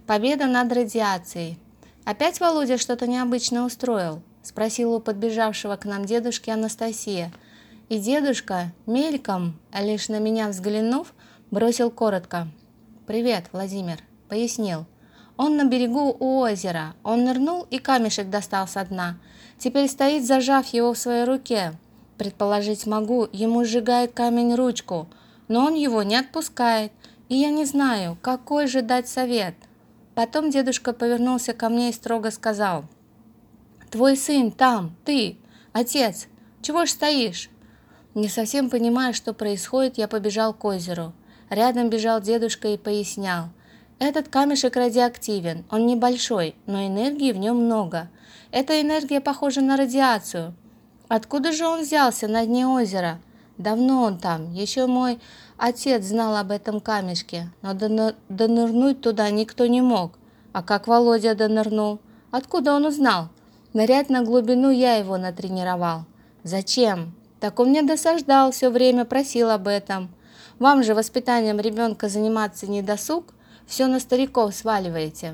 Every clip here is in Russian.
Победа над радиацией. Опять Володя что-то необычное устроил? Спросила у подбежавшего к нам дедушки Анастасия. И дедушка, мельком, лишь на меня взглянув, бросил коротко: «Привет, Владимир», пояснил. Он на берегу у озера. Он нырнул и камешек достал со дна. Теперь стоит, зажав его в своей руке. Предположить могу, ему сжигает камень ручку, но он его не отпускает. И я не знаю, какой же дать совет. Потом дедушка повернулся ко мне и строго сказал: «Твой сын там, ты, отец, чего ж стоишь?» Не совсем понимая, что происходит, я побежал к озеру. Рядом бежал дедушка и пояснял: «Этот камешек радиоактивен, он небольшой, но энергии в нем много. Эта энергия похожа на радиацию. Откуда же он взялся на дне озера? Давно он там, еще мой отец знал об этом камешке, но донырнуть туда никто не мог. А как Володя донырнул? Откуда он узнал? Нырять на глубину я его натренировал. Зачем? Так он мне досаждал, все время просил об этом. Вам же воспитанием ребенка заниматься не досуг, все на стариков сваливаете».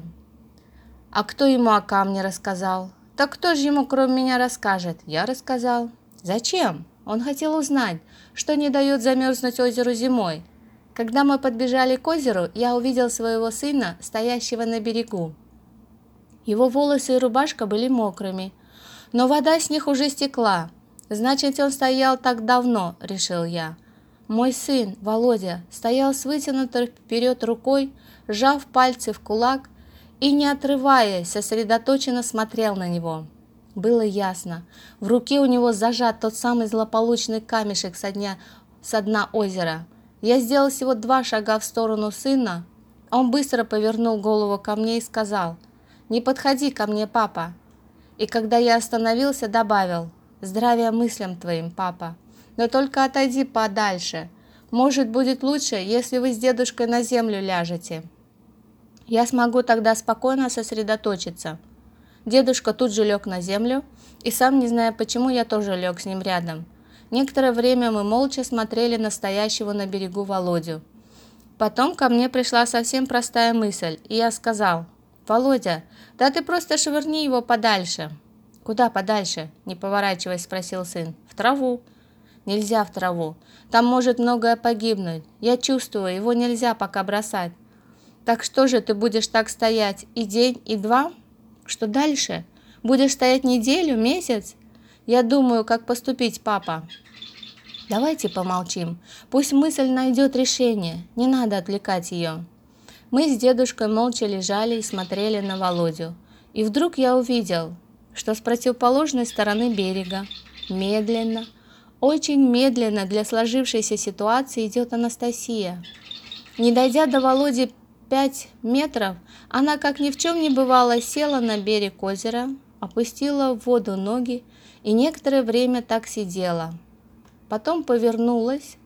«А кто ему о камне рассказал?» «Так кто же ему кроме меня расскажет?» «Я рассказал». «Зачем?» Он хотел узнать, что не дает замерзнуть озеру зимой. Когда мы подбежали к озеру, я увидел своего сына, стоящего на берегу. Его волосы и рубашка были мокрыми, но вода с них уже стекла. Значит, он стоял так давно, решил я. Мой сын, Володя, стоял с вытянутой вперед рукой, сжав пальцы в кулак и, не отрываясь, сосредоточенно смотрел на него. Было ясно, в руке у него зажат тот самый злополучный камешек со дна озера. Я сделал всего 2 шага в сторону сына. Он быстро повернул голову ко мне и сказал: «Не подходи ко мне, папа». И когда я остановился, добавил: «Здравия мыслям твоим, папа. Но только отойди подальше. Может, будет лучше, если вы с дедушкой на землю ляжете. Я смогу тогда спокойно сосредоточиться». Дедушка тут же лег на землю, и сам не зная почему, я тоже лег с ним рядом. Некоторое время мы молча смотрели на стоящего на берегу Володю. Потом ко мне пришла совсем простая мысль, и я сказал: «Володя, да ты просто швырни его подальше». «Куда подальше?» – не поворачиваясь, спросил сын. «В траву». «Нельзя в траву. Там может многое погибнуть. Я чувствую, его нельзя пока бросать». «Так что же, ты будешь так стоять и день, и 2? Что дальше? Будешь стоять неделю, месяц? Я думаю, как поступить, папа». «Давайте помолчим. Пусть мысль найдет решение. Не надо отвлекать ее». Мы с дедушкой молча лежали и смотрели на Володю. И вдруг я увидел, что с противоположной стороны берега медленно, очень медленно для сложившейся ситуации идет Анастасия. Не дойдя до Володи 5 метров, она, как ни в чем не бывало, села на берег озера, опустила в воду ноги и некоторое время так сидела. Потом повернулась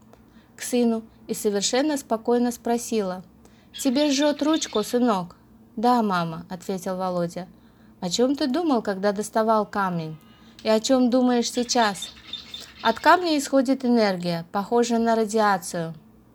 к сыну и совершенно спокойно спросила: «Тебе жжет ручку, сынок?» «Да, мама», — ответил Володя. «О чем ты думал, когда доставал камень? И о чем думаешь сейчас?» «От камня исходит энергия, похожая на радиацию.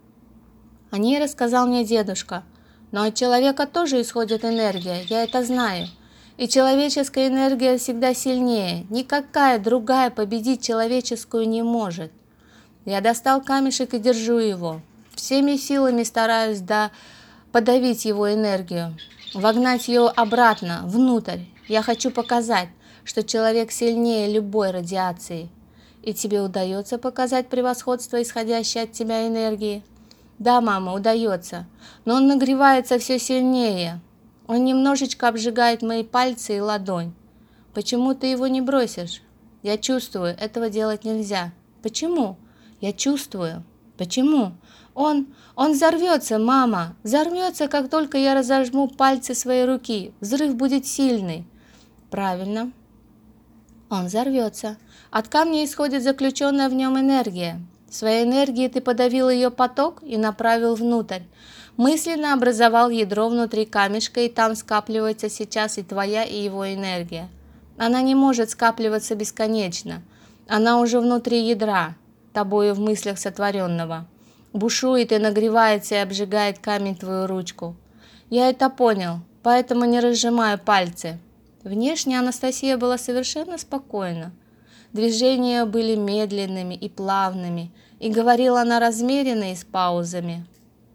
О ней рассказал мне дедушка. Но от человека тоже исходит энергия, я это знаю. И человеческая энергия всегда сильнее. Никакая другая победить человеческую не может. Я достал камешек и держу его. Всеми силами стараюсь подавить его энергию, вогнать ее обратно, внутрь. Я хочу показать, что человек сильнее любой радиации». «И тебе удается показать превосходство, исходящее от тебя энергии?» «Да, мама, удается, но он нагревается все сильнее. Он немножечко обжигает мои пальцы и ладонь». «Почему ты его не бросишь?» «Я чувствую, этого делать нельзя». «Почему?» «Я чувствую». «Почему?» Он взорвется, мама, взорвется, как только я разожму пальцы своей руки. Взрыв будет сильный». «Правильно. Он взорвется. От камня исходит заключенная в нем энергия. Своей энергией ты подавил ее поток и направил внутрь. Мысленно образовал ядро внутри камешка, и там скапливается сейчас и твоя, и его энергия. Она не может скапливаться бесконечно. Она уже внутри ядра, тобою в мыслях сотворенного. Бушует и нагревается и обжигает камень твою ручку. Я это понял, поэтому не разжимаю пальцы. Внешне Анастасия была совершенно спокойна. Движения были медленными и плавными, и говорила она размеренно и с паузами.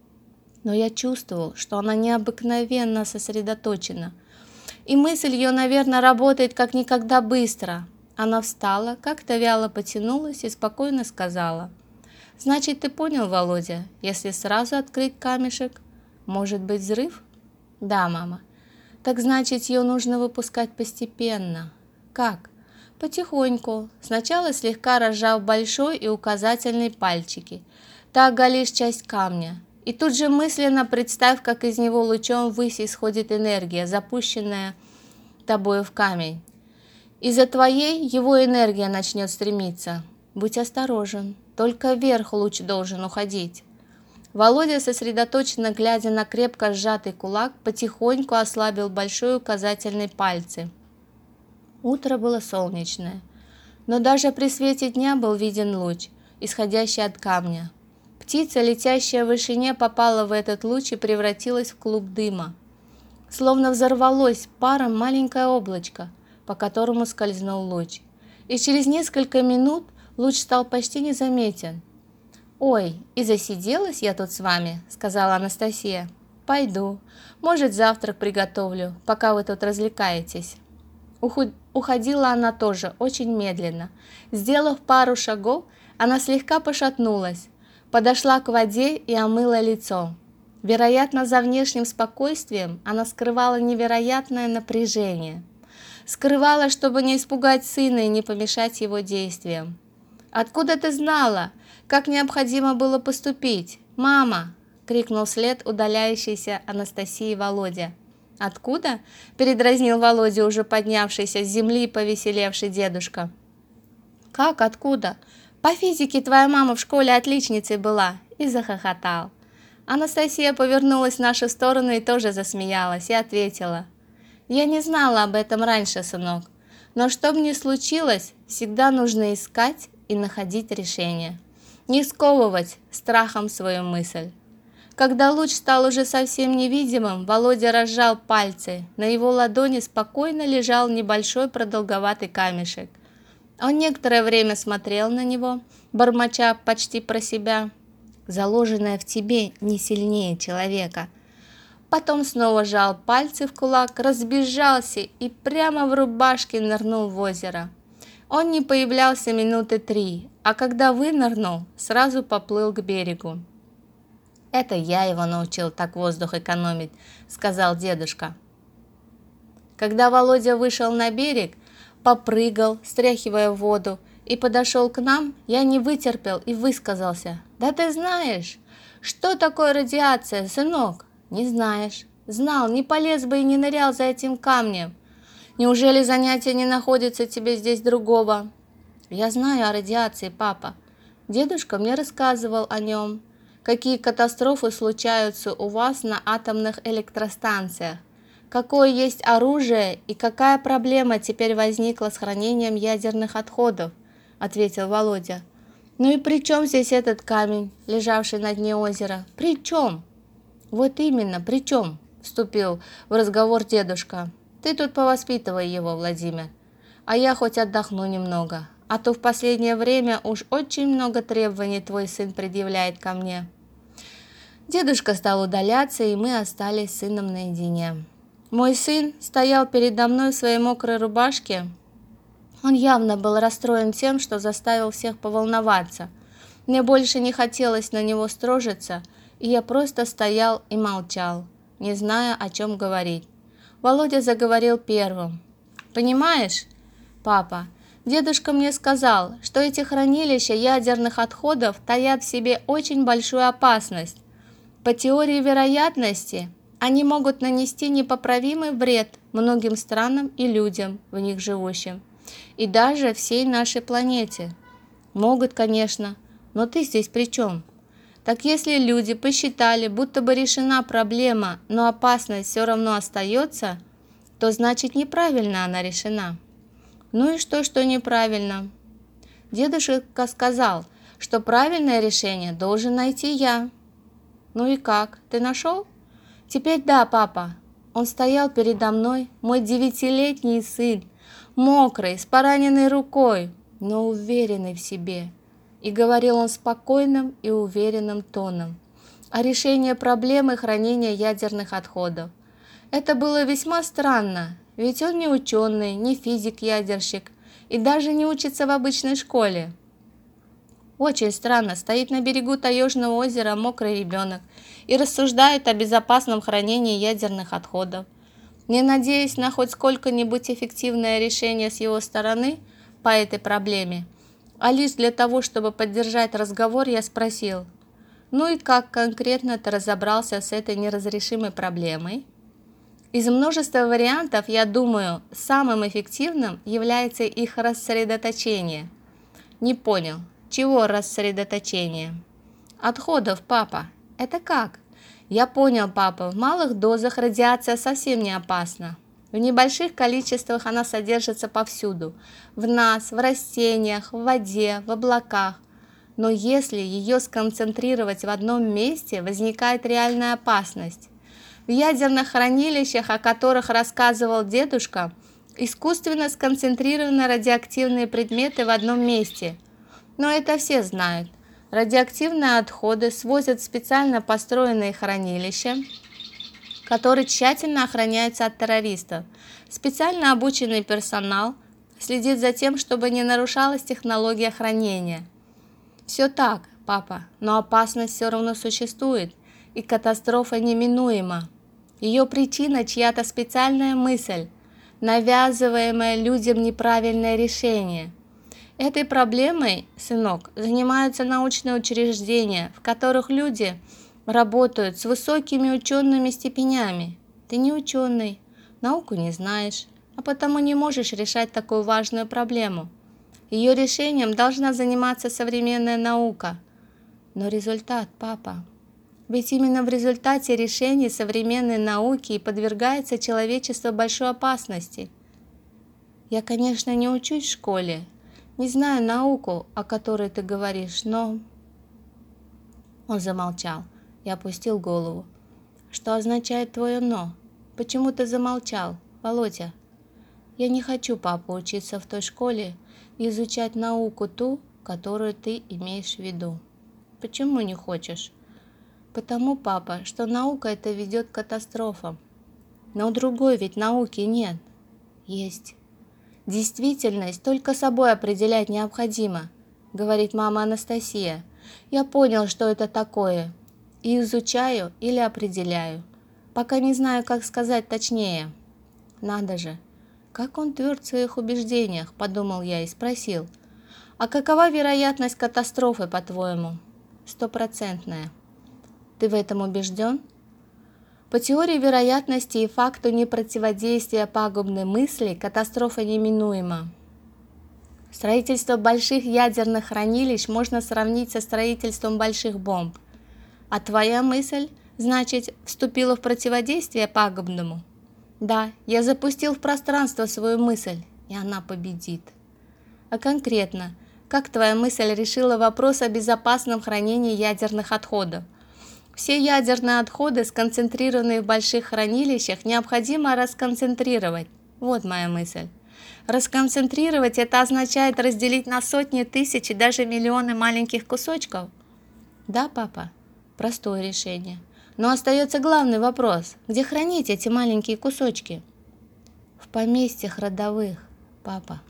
Но я чувствовал, что она необыкновенно сосредоточена, и мысль ее, наверное, работает как никогда быстро. Она встала, как-то вяло потянулась и спокойно сказала: «Значит, ты понял, Володя, если сразу открыть камешек, может быть взрыв?» «Да, мама». «Так значит, ее нужно выпускать постепенно». «Как?» «Потихоньку. Сначала слегка разжав большой и указательный пальчики. Ты оголишь часть камня. И тут же мысленно представь, как из него лучом ввысь исходит энергия, запущенная тобою в камень. Из-за твоей его энергия начнет стремиться. Будь осторожен, только вверх луч должен уходить». Володя, сосредоточенно глядя на крепко сжатый кулак, потихоньку ослабил большой указательный пальцы. Утро было солнечное, но даже при свете дня был виден луч, исходящий от камня. Птица, летящая в вышине, попала в этот луч и превратилась в клуб дыма. Словно взорвалось паром маленькое облачко, по которому скользнул луч. И через несколько минут луч стал почти незаметен. «Ой, и засиделась я тут с вами», — сказала Анастасия. «Пойду. Может, завтрак приготовлю, пока вы тут развлекаетесь». Уходила она тоже очень медленно. Сделав пару шагов, она слегка пошатнулась, подошла к воде и омыла лицо. Вероятно, за внешним спокойствием она скрывала невероятное напряжение. Скрывала, чтобы не испугать сына и не помешать его действиям. «Откуда ты знала, как необходимо было поступить? Мама!» — крикнул вслед удаляющейся Анастасии Володя. «Откуда?» — передразнил Володя, уже поднявшийся с земли повеселевший дедушка. «Как откуда? По физике твоя мама в школе отличницей была!» И захохотал. Анастасия повернулась в нашу сторону и тоже засмеялась, и ответила: «Я не знала об этом раньше, сынок, но что бы ни случилось, всегда нужно искать и находить решение, не сковывать страхом свою мысль». Когда луч стал уже совсем невидимым, Володя разжал пальцы. На его ладони спокойно лежал небольшой продолговатый камешек. Он некоторое время смотрел на него, бормоча почти про себя: «Заложенное в тебе не сильнее человека». Потом снова сжал пальцы в кулак, разбежался и прямо в рубашке нырнул в озеро. Он не появлялся минуты 3, а когда вынырнул, сразу поплыл к берегу. «Это я его научил так воздух экономить», — сказал дедушка. Когда Володя вышел на берег, попрыгал, стряхивая воду, и подошел к нам, я не вытерпел и высказался: «Да ты знаешь, что такое радиация, сынок?» «Не знаешь. Знал, не полез бы и не нырял за этим камнем. Неужели занятия не находятся тебе здесь другого?» «Я знаю о радиации, папа. Дедушка мне рассказывал о нем. Какие катастрофы случаются у вас на атомных электростанциях, какое есть оружие и какая проблема теперь возникла с хранением ядерных отходов», — ответил Володя. «Ну и при чем здесь этот камень, лежавший на дне озера? При чем?» «Вот именно, при чем?» — вступил в разговор дедушка. «Ты тут повоспитывай его, Владимир, а я хоть отдохну немного, а то в последнее время уж очень много требований твой сын предъявляет ко мне». Дедушка стал удаляться, и мы остались с сыном наедине. Мой сын стоял передо мной в своей мокрой рубашке. Он явно был расстроен тем, что заставил всех поволноваться. Мне больше не хотелось на него строжиться, и я просто стоял и молчал, не зная, о чем говорить. Володя заговорил первым. «Понимаешь, папа, дедушка мне сказал, что эти хранилища ядерных отходов таят в себе очень большую опасность. По теории вероятности, они могут нанести непоправимый вред многим странам и людям, в них живущим, и даже всей нашей планете. Могут, конечно, но ты здесь при чем? Так если люди посчитали, будто бы решена проблема, но опасность все равно остается, то значит неправильно она решена». «Ну и что неправильно?» «Дедушка сказал, что правильное решение должен найти я». «Ну и как, ты нашел?» Теперь да, папа. Он стоял передо мной, мой 9-летний сын, мокрый, с пораненной рукой, но уверенный в себе. И говорил он спокойным и уверенным тоном о решении проблемы хранения ядерных отходов. Это было весьма странно, ведь он не ученый, не физик-ядерщик и даже не учится в обычной школе. Очень странно, стоит на берегу Таежного озера мокрый ребенок и рассуждает о безопасном хранении ядерных отходов. Не надеясь на хоть сколько-нибудь эффективное решение с его стороны по этой проблеме, а лишь для того, чтобы поддержать разговор, я спросил: «Ну и как конкретно ты разобрался с этой неразрешимой проблемой?» Из множества вариантов, я думаю, самым эффективным является их рассредоточение. Не понял, чего рассредоточение? Отходов, папа. Это как? Я понял, папа, в малых дозах радиация совсем не опасна. В небольших количествах она содержится повсюду. В нас, в растениях, в воде, в облаках. Но если ее сконцентрировать в одном месте, возникает реальная опасность. В ядерных хранилищах, о которых рассказывал дедушка, искусственно сконцентрированы радиоактивные предметы в одном месте. Но это все знают. Радиоактивные отходы свозят в специально построенные хранилища, которые тщательно охраняются от террористов. Специально обученный персонал следит за тем, чтобы не нарушалась технология хранения. Все так, папа, но опасность все равно существует, и катастрофа неминуема. Ее причина – чья-то специальная мысль, навязываемое людям неправильное решение. Этой проблемой, сынок, занимаются научные учреждения, в которых люди работают с высокими учеными степенями. Ты не ученый, науку не знаешь, а потому не можешь решать такую важную проблему. Ее решением должна заниматься современная наука. Но результат, папа. Ведь именно в результате решений современной науки и подвергается человечество большой опасности. Я, конечно, не учусь в школе, не знаю науку, о которой ты говоришь, но... Он замолчал и опустил голову. Что означает твое «но»? Почему ты замолчал, Володя? Я не хочу, папа, учиться в той школе и изучать науку ту, которую ты имеешь в виду. Почему не хочешь? Потому, папа, что наука это ведет к катастрофам. Но другой ведь науки нет. Есть. Действительность только собой определять необходимо, говорит мама Анастасия. Я понял, что это такое, и изучаю или определяю. Пока не знаю, как сказать точнее. Надо же, как он тверд в своих убеждениях, подумал я и спросил. А какова вероятность катастрофы, по-твоему? 100%. Ты в этом убежден? По теории вероятности и факту непротиводействия пагубной мысли катастрофа неминуема. Строительство больших ядерных хранилищ можно сравнить со строительством больших бомб. А твоя мысль, значит, вступила в противодействие пагубному? Да, я запустил в пространство свою мысль, и она победит. А конкретно, как твоя мысль решила вопрос о безопасном хранении ядерных отходов? Все ядерные отходы, сконцентрированные в больших хранилищах, необходимо расконцентрировать. Вот моя мысль. Расконцентрировать – это означает разделить на сотни тысяч и даже миллионы маленьких кусочков. Да, папа, простое решение. Но остается главный вопрос – где хранить эти маленькие кусочки? В поместьях родовых, папа.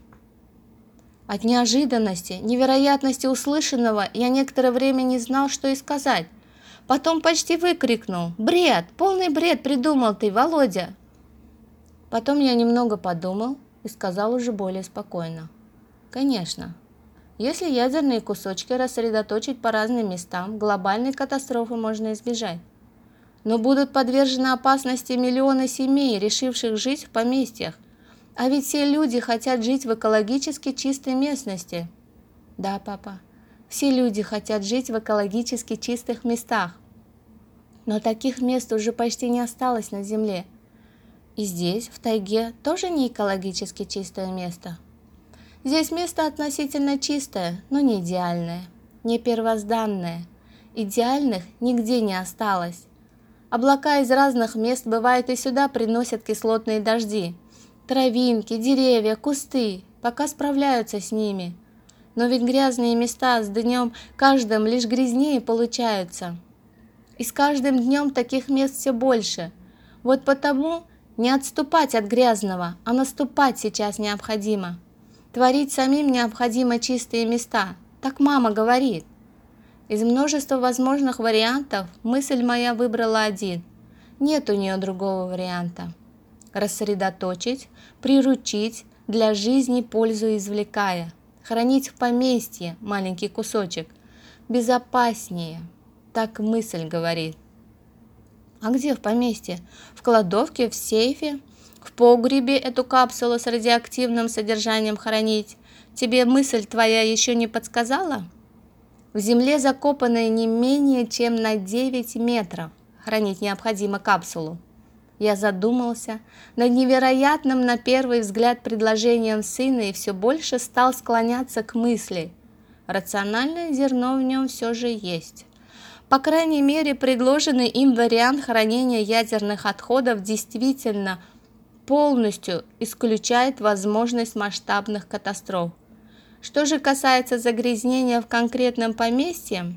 От неожиданности, невероятности услышанного я некоторое время не знал, что и сказать. Потом почти выкрикнул: «Бред! Полный бред придумал ты, Володя!» Потом я немного подумал и сказал уже более спокойно. Конечно, если ядерные кусочки рассредоточить по разным местам, глобальной катастрофы можно избежать. Но будут подвержены опасности миллионы семей, решивших жить в поместьях. А ведь все люди хотят жить в экологически чистой местности. Да, папа, все люди хотят жить в экологически чистых местах. Но таких мест уже почти не осталось на Земле. И здесь, в тайге, тоже не экологически чистое место. Здесь место относительно чистое, но не идеальное, не первозданное. Идеальных нигде не осталось. Облака из разных мест, бывает, и сюда приносят кислотные дожди. Травинки, деревья, кусты пока справляются с ними. Но ведь грязные места с днем каждым лишь грязнее получаются. И с каждым днем таких мест все больше. Вот потому не отступать от грязного, а наступать сейчас необходимо. Творить самим необходимо чистые места, так мама говорит. Из множества возможных вариантов мысль моя выбрала один. Нет у нее другого варианта. Рассредоточить, приручить, для жизни пользу извлекая. Хранить в поместье маленький кусочек. Безопаснее, так мысль говорит. А где в поместье? В кладовке, в сейфе? В погребе эту капсулу с радиоактивным содержанием хранить? Тебе мысль твоя еще не подсказала? В земле, закопанной не менее чем на 9 метров, хранить необходимо капсулу. Я задумался над невероятным на первый взгляд предложением сына и все больше стал склоняться к мысли. Рациональное зерно в нем все же есть. По крайней мере, предложенный им вариант хранения ядерных отходов действительно полностью исключает возможность масштабных катастроф. Что же касается загрязнения в конкретном поместье,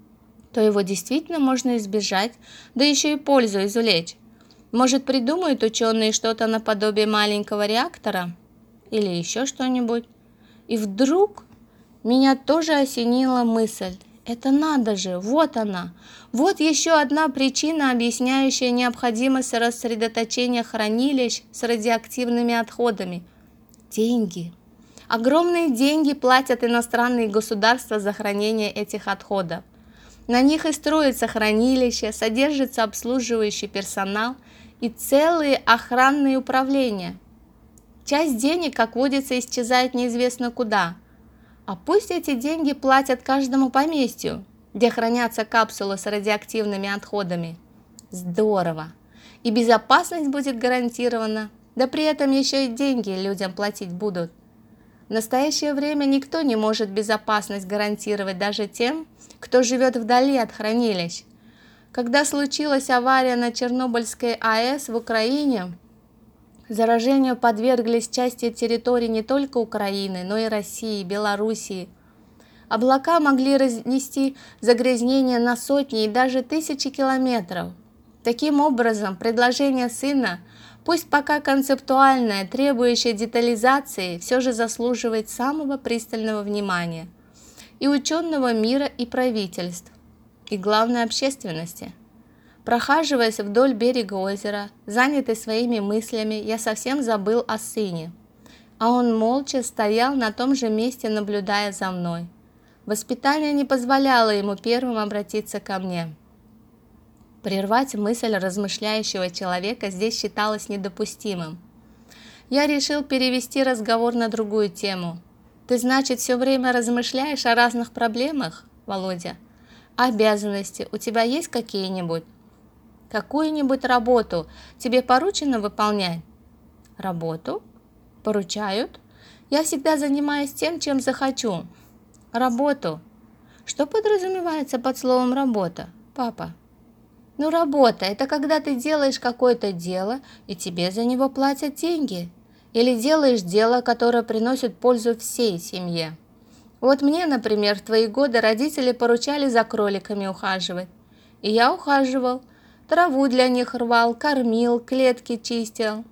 то его действительно можно избежать, да еще и пользу извлечь. Может, придумают ученые что-то наподобие маленького реактора или еще что-нибудь. И вдруг меня тоже осенила мысль. Это надо же, вот она. Вот еще одна причина, объясняющая необходимость рассредоточения хранилищ с радиоактивными отходами. Деньги. Огромные деньги платят иностранные государства за хранение этих отходов. На них и строятся хранилища, содержится обслуживающий персонал и целые охранные управления. Часть денег, как водится, исчезает неизвестно куда. А пусть эти деньги платят каждому поместью, где хранятся капсулы с радиоактивными отходами. Здорово! И безопасность будет гарантирована, да при этом еще и деньги людям платить будут. В настоящее время никто не может безопасность гарантировать даже тем, кто живет вдали от хранилищ. Когда случилась авария на Чернобыльской АЭС в Украине, заражению подверглись части территорий не только Украины, но и России, Белоруссии. Облака могли разнести загрязнение на сотни и даже тысячи километров. Таким образом, предложение сына, пусть пока концептуальное, требующее детализации, все же заслуживает самого пристального внимания и ученого мира, и правительств, и главной общественности. Прохаживаясь вдоль берега озера, занятый своими мыслями, я совсем забыл о сыне, а он молча стоял на том же месте, наблюдая за мной. Воспитание не позволяло ему первым обратиться ко мне. Прервать мысль размышляющего человека здесь считалось недопустимым. Я решил перевести разговор на другую тему. «Ты, значит, все время размышляешь о разных проблемах, Володя? Обязанности у тебя есть какие-нибудь? Какую-нибудь работу тебе поручено выполнять?» «Работу? Поручают? Я всегда занимаюсь тем, чем захочу». «Работу? Что подразумевается под словом «работа», папа?» «Ну, работа – это когда ты делаешь какое-то дело, и тебе за него платят деньги. Или делаешь дело, которое приносит пользу всей семье. Вот мне, например, в твои годы родители поручали за кроликами ухаживать. И я ухаживал, траву для них рвал, кормил, клетки чистил.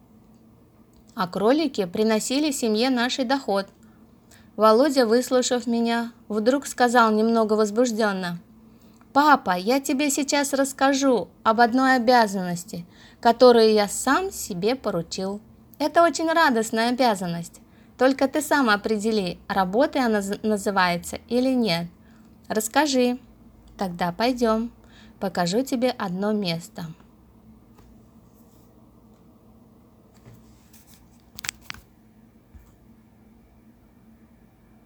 А кролики приносили семье наш доход». Володя, выслушав меня, вдруг сказал немного возбужденно: «Папа, я тебе сейчас расскажу об одной обязанности, которую я сам себе поручил. Это очень радостная обязанность. Только ты сам определи, работой она называется или нет. Расскажи. Тогда пойдем. Покажу тебе одно место».